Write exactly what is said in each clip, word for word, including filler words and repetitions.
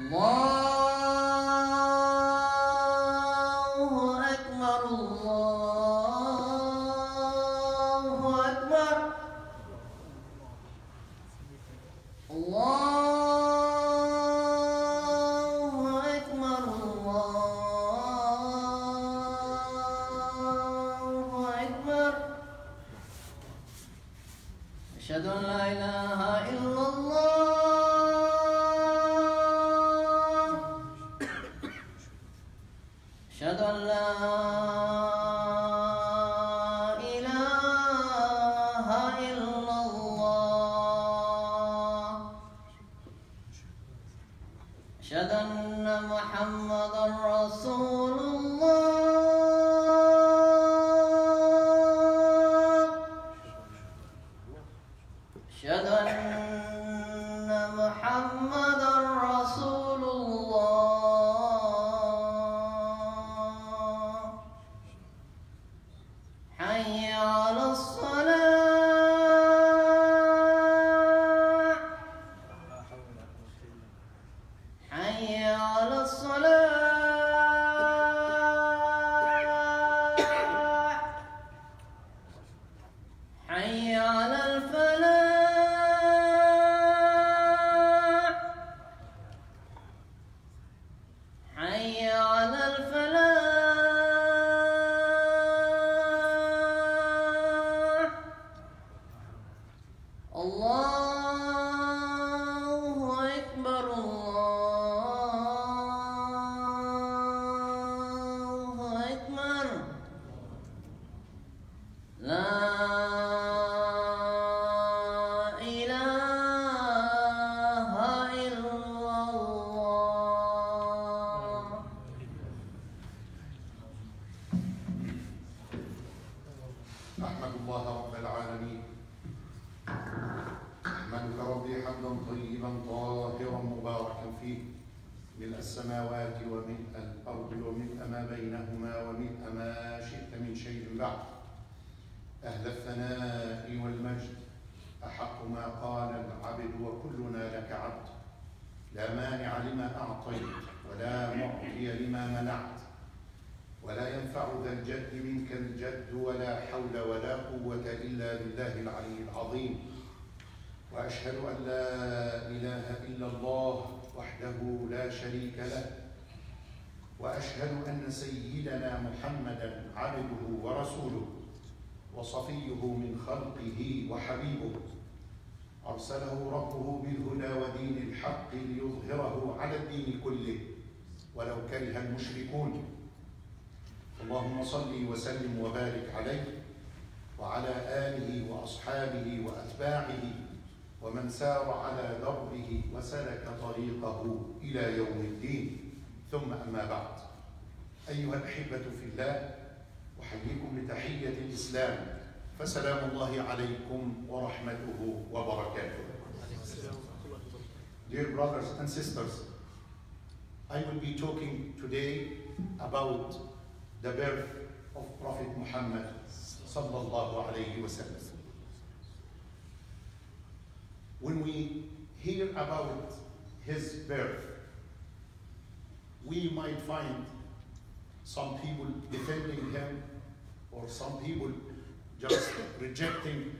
أشهد أن لا إله إلا الله أشهد أن لا إله إلا الله أشهد أن محمدا رسول الله أشهد أن محمدا رسول الله حي على الصلاة حي على الصلاة حي على الفلاح حي على الفلاح الله أكبر الله أكبر لا أحمد الله رب العالمين أحمدك ربي حمدا طيبا طاهرا مباركا فيه ملء السماوات وملء الأرض وملء ما بينهما وملء ما شئت من شيء بعد أهل الثناء والمجد أحق ما قال العبد وكلنا لك عبد لا مانع لما أعطيت ولا معطي لما منعت ولا ينفع ذا الجد منك الجد ولا حول ولا قوة إلا بالله العلي العظيم وأشهد أن لا إله إلا الله وحده لا شريك له وأشهد أن سيدنا محمدًا عبده ورسوله وصفيه من خلقه وحبيبه أرسله ربه بالهدى ودين الحق ليظهره على الدين كله ولو كره المشركون اللهم صل وسلم وبارك عليه وعلى آله وأصحابه وأتباعه ومن سار على دربه وسلك طريقه إلى يوم الدين ثم أما بعد أيها الأحبة في الله أحييكم بتحية الإسلام فسلام الله عليكم ورحمته وبركاته. Dear brothers and sisters, I will be talking today about the birth of Prophet Muhammad sallallahu alayhi wa sallam. When we hear about his birth, we might find some people defending him or some people just rejecting,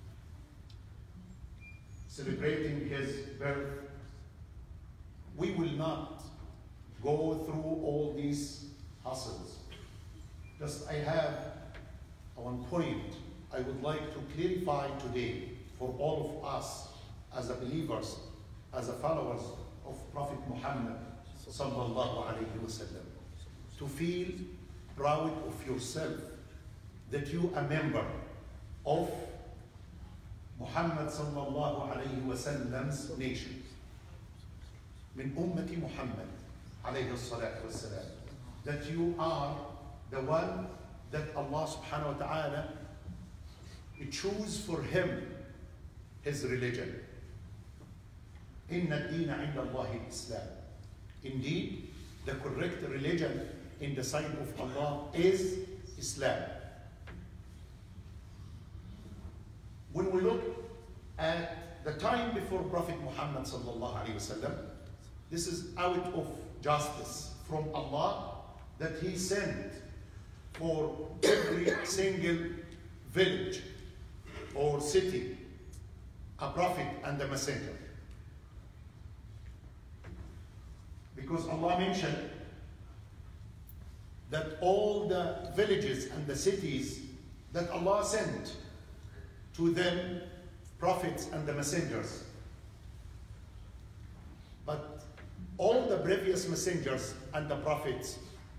celebrating his birth. We will not go through all these hassles. Just I have one point I would like to clarify today for all of us as a believers, as a followers of Prophet Muhammad sallallahu alayhi wa sallam, to feel proud of yourself that you are a member of Muhammad sallallahu alayhi wa sallam's nation, min ummati Muhammad alayhi salatu wa salam, that you are the one that Allah subhanahu wa ta'ala chose for him his religion. Inna ad-deena 'inda Allahi al-Islam. Indeed, the correct religion in the sight of Allah is Islam. When we look at the time before Prophet Muhammad sallallahu alaihi wasallam, This is out of justice from Allah that He sent for every single village or city a prophet and a messenger. Because Allah mentioned that all the villages and the cities that Allah sent to them prophets and the messengers. But all the previous messengers and the prophets,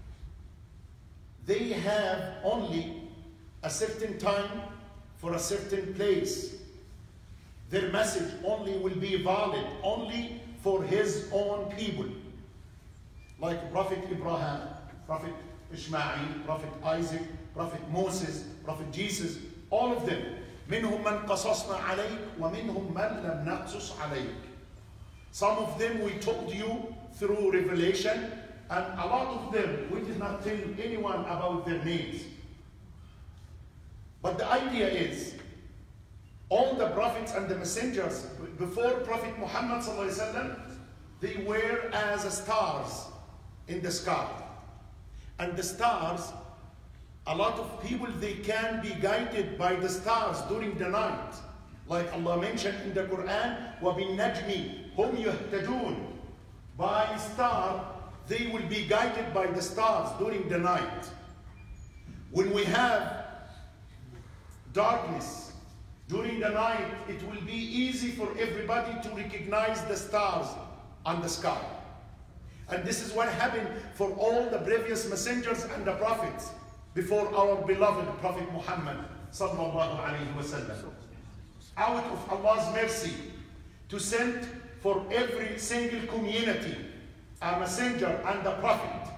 they have only a certain time for a certain place. Their message only will be valid only for his own people. Like Prophet Abraham, Prophet Ishmael, Prophet Isaac, Prophet Moses, Prophet Jesus, all of them. منهم من قصصنا عليك ومنهم من لم نقصص عليك. Some of them we told you through revelation, and a lot of them we did not tell anyone about their names. But the idea is, all the prophets and the messengers before Prophet Muhammad sallallahu alaihi wasallam, they were as stars in the sky. And the stars, a lot of people, they can be guided by the stars during the night. Like Allah mentioned in the Quran, وَبِالنَّجْمِ هُمْ يُهْتَدُونَ. By star, they will be guided by the stars during the night. When we have darkness during the night, it will be easy for everybody to recognize the stars on the sky. And this is what happened for all the previous messengers and the prophets before our beloved Prophet Muhammad sallallahu alaihi wasallam. Out of Allah's mercy, to send for every single community a messenger and a prophet.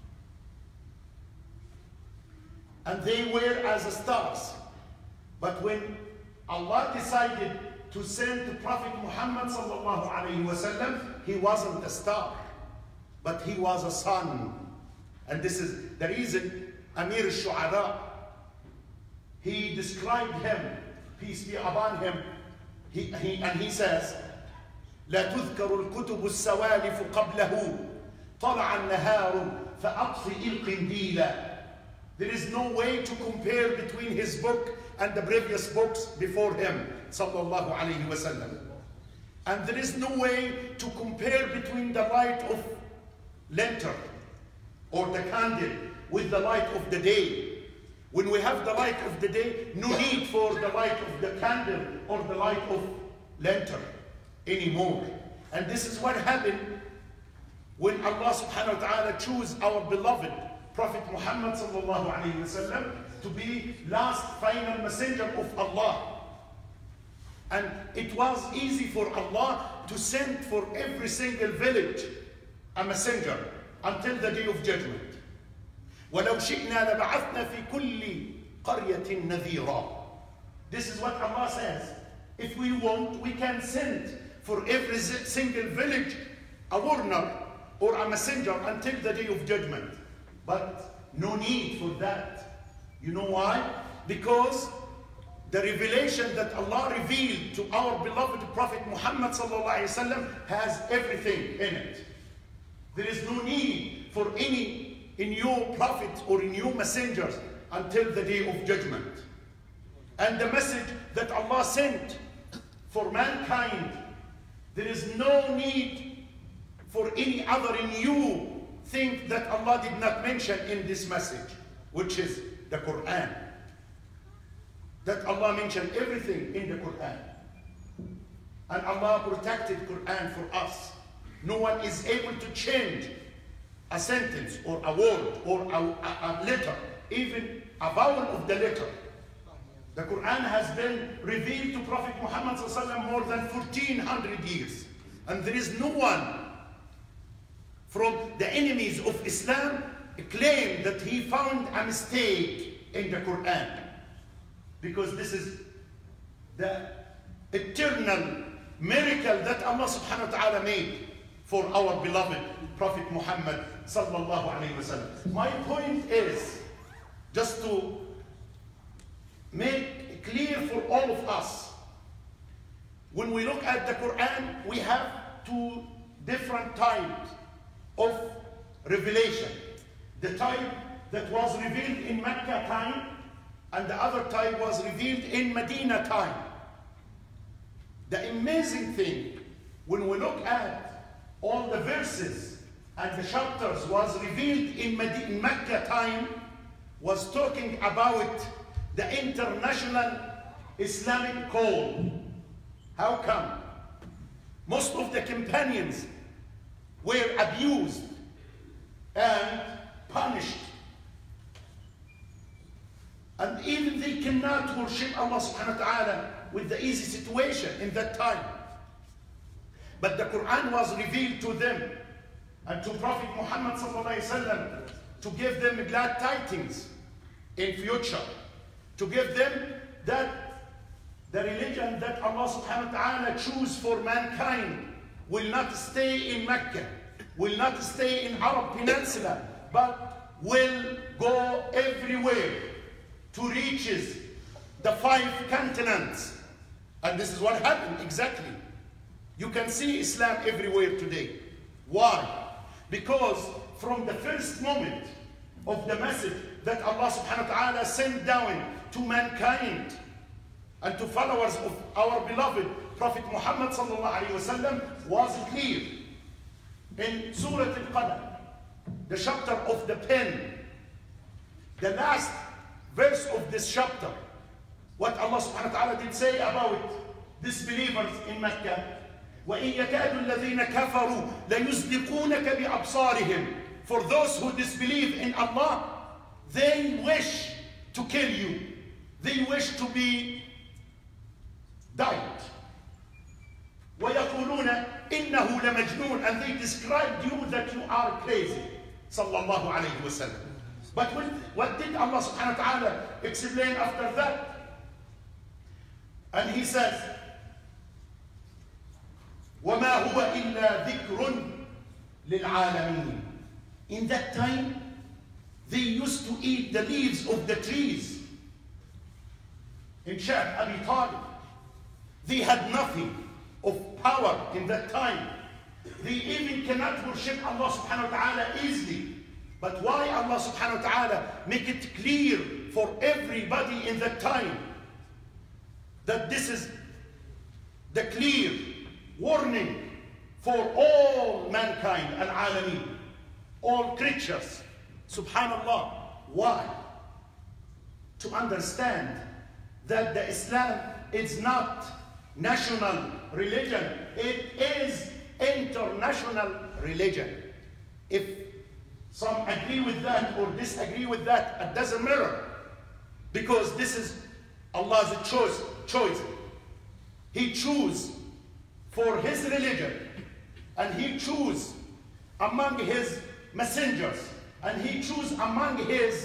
And they were as stars. But when Allah decided to send the Prophet Muhammad sallallahu alaihi wasallam, he wasn't a star, but he was a sun. And this is the reason Amir al-Shu'ara, he described him, peace be upon him, he, he, and he says, لا تذكر الكتب السوالف قبله طلع النهار فأطفئ القنديل. There is no way to compare between his book and the previous books before him, sallallahu alayhi wa sallam. And there is no way to compare between the light of lantern or the candle with the light of the day. When we have the light of the day, no need for the light of the candle or the light of lantern anymore. And this is what happened when Allah subhanahu wa ta'ala chose our beloved Prophet Muhammad sallallahu alayhi wa sallam to be last final messenger of Allah. And it was easy for Allah to send for every single village a messenger until the day of judgment. وَلَوْ شِئْنَا لَبَعَثْنَا فِي كُلِّ قَرْيَةٍ نَذِيرًا. This is what Allah says. If we want, we can send for every single village a warner or a messenger until the day of judgment. But no need for that. You know why? Because the revelation that Allah revealed to our beloved Prophet Muhammad sallallahu alaihi wasallam has everything in it. There is no need for any new prophets or new messengers until the day of judgment. And the message that Allah sent for mankind, there is no need for any other new thing that Allah did not mention in this message, which is the Quran. That Allah mentioned everything in the Quran. And Allah protected Quran for us. No one is able to change a sentence or a word or a, a, a letter, even a vowel of the letter. The Quran has been revealed to Prophet Muhammad sallallahu alaihi wasallam more than fourteen hundred years. And there is no one from the enemies of Islam claim that he found a mistake in the Quran. Because this is the eternal miracle that Allah subhanahu wa ta'ala made for our beloved Prophet Muhammad sallallahu alayhi wa sallam. My point is just to make clear for all of us, when we look at the Quran, we have to different types of revelation. The type that was revealed in Mecca time, and the other type was revealed in Medina time. The amazing thing, when we look at all the verses and the chapters was revealed in, Med- in Mecca time, was talking about the international Islamic call. How come? Most of the companions were abused and punished. And even they cannot worship Allah subhanahu wa ta'ala with the easy situation in that time. But the Quran was revealed to them and to Prophet Muhammad sallallahu alaihi wasallam to give them glad tidings in future, to give them that the religion that Allah subhanahu wa ta'ala choose for mankind will not stay in Mecca, will not stay in Arab Peninsula, but will go everywhere to reaches the five continents. And this is what happened exactly. You can see Islam everywhere today. Why? Because from the first moment of the message that Allah subhanahu wa ta'ala sent down to mankind and to followers of our beloved Prophet Muhammad sallallahu alaihi wasallam was clear. In Surah Al-Qalam, the chapter of the pen, the last verse of this chapter, what Allah subhanahu wa ta'ala did say about disbelievers in Mecca, وَإِن يَكَادُ الَّذِينَ كَفَرُوا لَيُزْلِقُونَكَ بِأَبْصَارِهِمْ. For those who disbelieve in Allah, they wish to kill you. They wish to be died. وَيَقُولُونَ إِنَّهُ لَمَجْنُونَ. And they described you that you are crazy. Sallallahu alayhi wa sallam. But what, what did Allah subhanahu wa ta'ala explain after that? And he says, وَمَا هُوَ إِلَّا ذِكْرٌ لِلْعَالَمِينَ. In that time, they used to eat the leaves of the trees. In Sha'b Abi Talib, they had nothing of power in that time. They even cannot worship Allah subhanahu wa ta'ala easily. But why Allah subhanahu wa ta'ala make it clear for everybody in that time that this is the clear warning for all mankind, al-alamin, all creatures. Subhanallah. Why? To understand that the Islam is not national religion, it is international religion. If some agree with that or disagree with that, it doesn't matter, because this is Allah's choice. choice. He chose for his religion, and he chose among his messengers, and he chose among his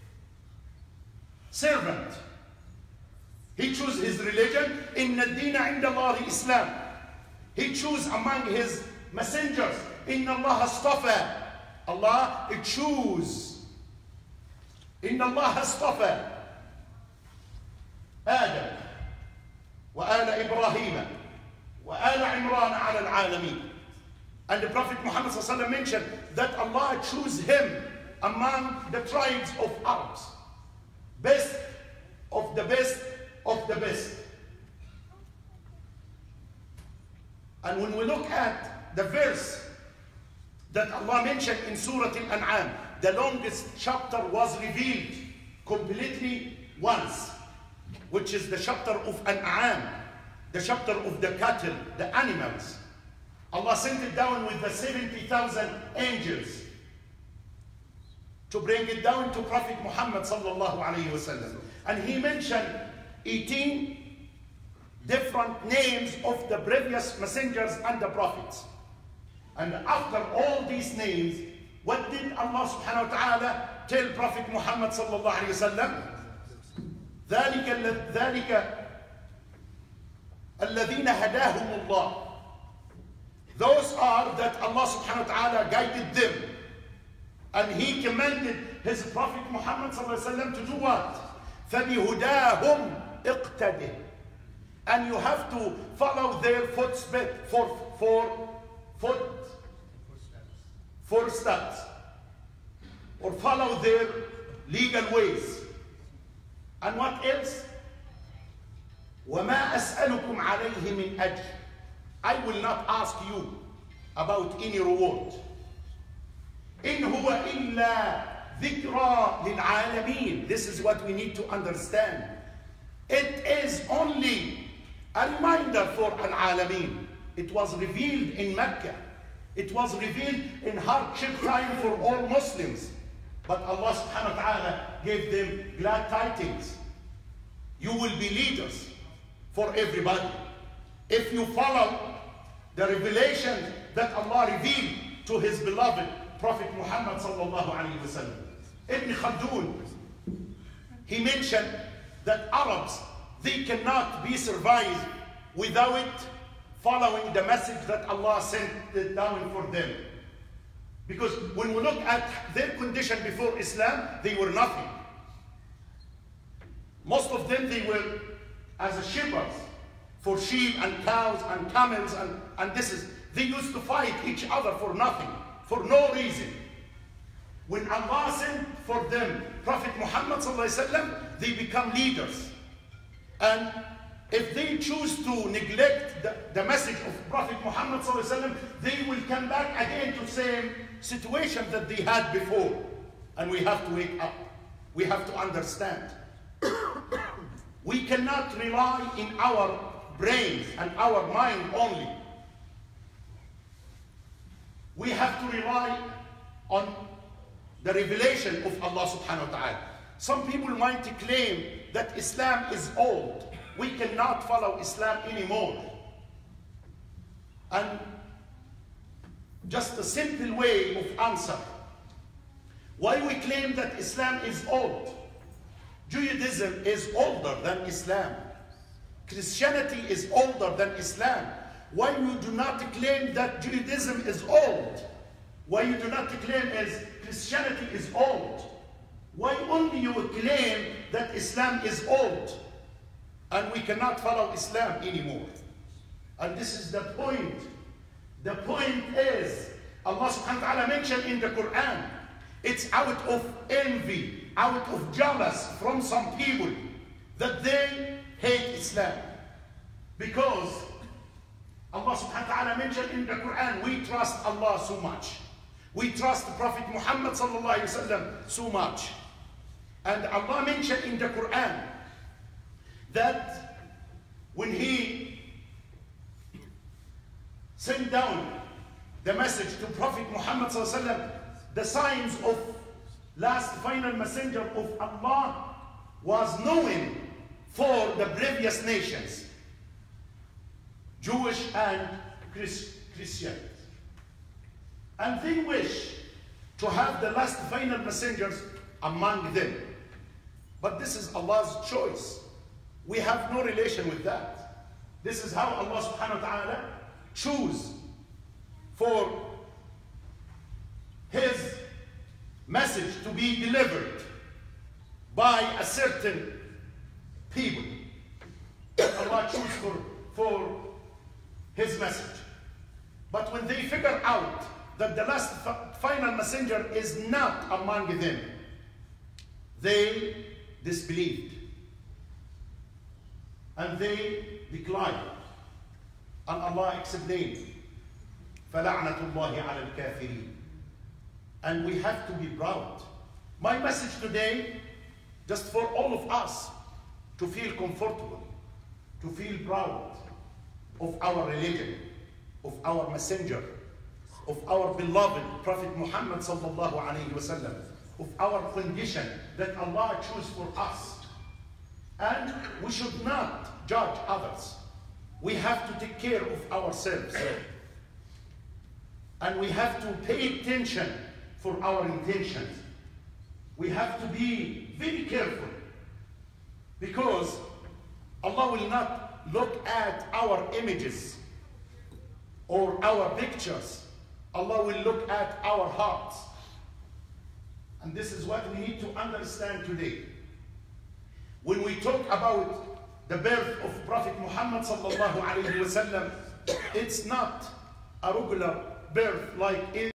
servant. He chose his religion. Inna ad-deena 'inda Allahi Islam. He chose among his messengers. Inna Allah astafa. Allah chose. Inna Allah astafa Adam wa ala Ibrahim wa ala Imran ala al-alamin. And the Prophet Muhammad sallallahu alaihi wasallam mentioned that Allah chose him among the tribes of Arabs. Best of the best of the best. And when we look at the verse that Allah mentioned in Surah Al-An'am, the longest chapter was revealed completely once, which is the chapter of An'am, the chapter of the cattle, the animals. Allah sent it down with the seventy thousand angels to bring it down to Prophet Muhammad sallallahu alayhi wa sallam. And he mentioned eighteen different names of the previous messengers and the prophets. And after all these names, what did Allah subhanahu wa ta'ala tell Prophet Muhammad sallallahu alayhi wa sallam? ذلك ذلك الذين هداهم الله. Those are that Allah subhanahu wa ta'ala guided them. And he commanded his Prophet Muhammad sallallahu alayhi wa sallam to do what? فَبِهُدَاهُمْ اقْتَدِهِ. And you have to follow their footsteps, for, for, foot, four steps or follow their legal ways. And what else? وَمَا أَسْأَلُكُمْ عَلَيْهِ مِنْ أَجْرٍ. I will not ask you about any reward. إِنْ هُوَ إِلَّا ذِكْرَى لِلْعَالَمِينَ. This is what we need to understand. It is only a reminder for al-alamin. It was revealed in Mecca. It was revealed in hardship time for all Muslims. But Allah subhanahu wa ta'ala gave them glad tidings. You will be leaders for everybody. If you follow the revelation that Allah revealed to His beloved Prophet Muhammad sallallahu alayhi wa sallam. Ibn Khaldun, he mentioned that Arabs, they cannot be survived without following the message that Allah sent down for them. Because when we look at their condition before Islam, they were nothing. Most of them, they were as a shepherds for sheep and cows and camels, and, and this is, they used to fight each other for nothing, for no reason. When Allah sent for them Prophet Muhammad sallallahu alaihi wasallam, they become leaders. And if they choose to neglect the, the message of Prophet Muhammad sallallahu alaihi wasallam, they will come back again to the same situation that they had before. And we have to wake up. We have to understand. We cannot rely in our brains and our mind only. We have to rely on the revelation of Allah subhanahu wa ta'ala. Some people might claim that Islam is old. We cannot follow Islam anymore. And just a simple way of answer. Why we claim that Islam is old? Judaism is older than Islam. Christianity is older than Islam. Why you do not claim that Judaism is old? Why you do not claim as Christianity is old? Why only you claim that Islam is old and we cannot follow Islam anymore? And this is the point. The point is, Allah subhanahu wa ta'ala mentioned in the Quran, it's out of envy, out of jealous from some people that they hate Islam. Because Allah subhanahu wa ta'ala mentioned in the Quran, we trust Allah so much. We trust Prophet Muhammad sallallahu alayhi wa sallam so much. And Allah mentioned in the Quran that when He sent down the message to Prophet Muhammad sallallahu alayhi wa sallam, the signs of last final messenger of Allah was known for the previous nations, Jewish and Christian. And they wish to have the last final messengers among them. But this is Allah's choice. We have no relation with that. This is how Allah subhanahu wa ta'ala choose for His message to be delivered by a certain people that Allah choose for, for His message. But when they figure out that the last final messenger is not among them, they disbelieved and they declined. And Allah explained, فَلَعْنَةُ اللَّهِ عَلَى الْكَافِرِينَ. And we have to be proud. My message today, just for all of us to feel comfortable, to feel proud of our religion, of our messenger, of our beloved Prophet Muhammad sallallahu alayhi wa sallam, of our condition that Allah chose for us. And we should not judge others. We have to take care of ourselves. And we have to pay attention for our intentions. We have to be very careful, because Allah will not look at our images or our pictures. Allah will look at our hearts. And this is what we need to understand today. When we talk about the birth of Prophet Muhammad sallallahu alayhi wa sallam, it's not a regular birth like in